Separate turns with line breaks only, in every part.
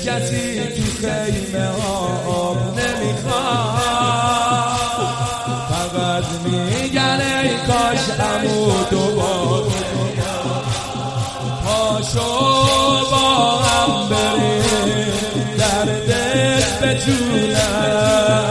کسی تو خیمه ها نمیخواد، فقط میگن ای کاش عمو دوباره پاشو با هم بریم دردت بجونم.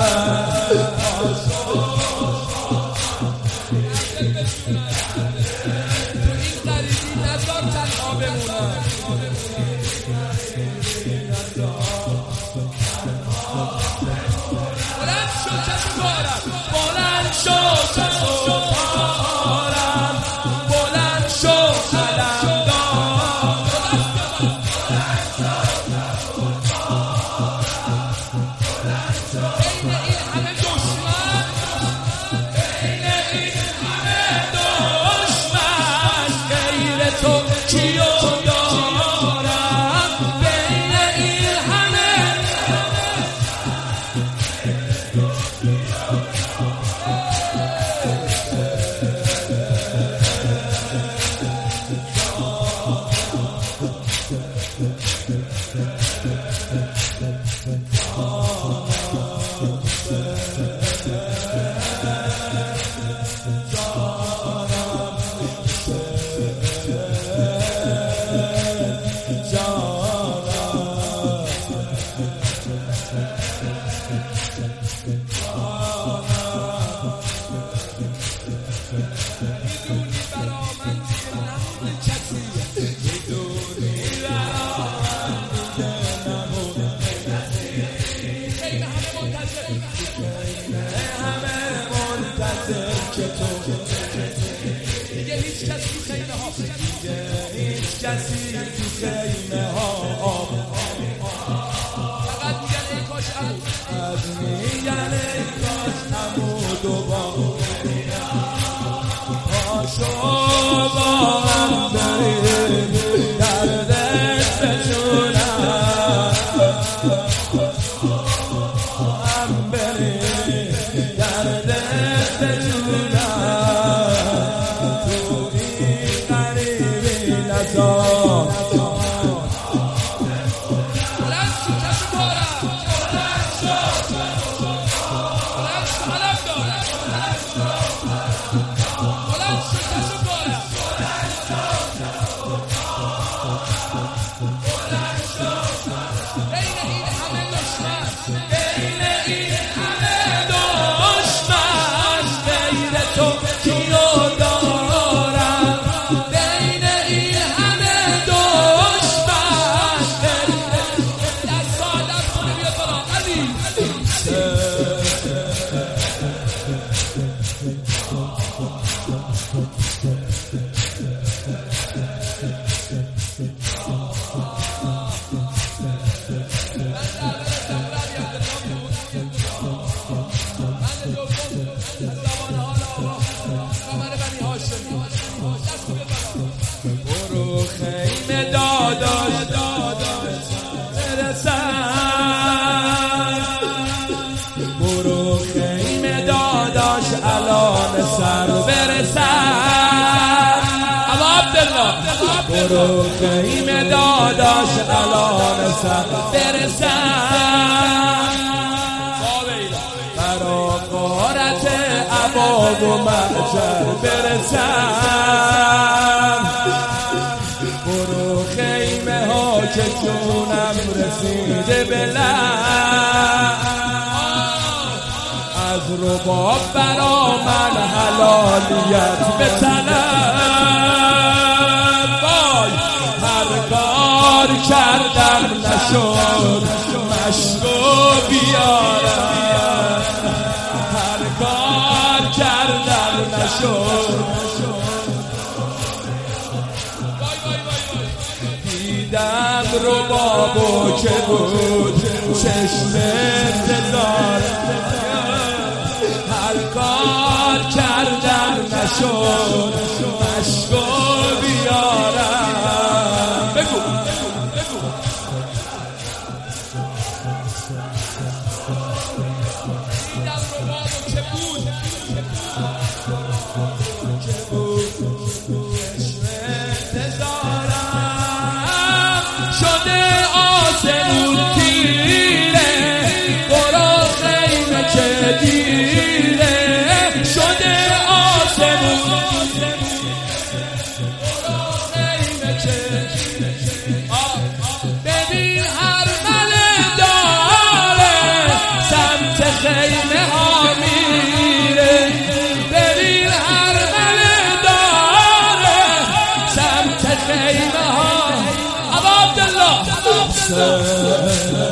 کسی تو خیمه ها فقط میگن ای کاش از میگن ای کاش عمو دوباره پاشو با هم بریم دردت بجونم، هم بریم دردت بجونم. برو خیمه داداش برسن، برو خیمه داداش الان سر برسن. ابا عبدالله برو خیمه داداش الان سر برسن، برا غارت ابا و محجر برسن. برو خیمه ها که جونم رسیده بلند، از رباب برا من حلالیت بطلب. وای هر کار کردم نشد مشکو بیارم، هر کار کردم نشد. دیدم ربابو که بود چشم انتظار، هر کار کردم نشد مشکو بیارم. بگو دیدم ربابو که بود چشم انتظارم، شده آسمون حسین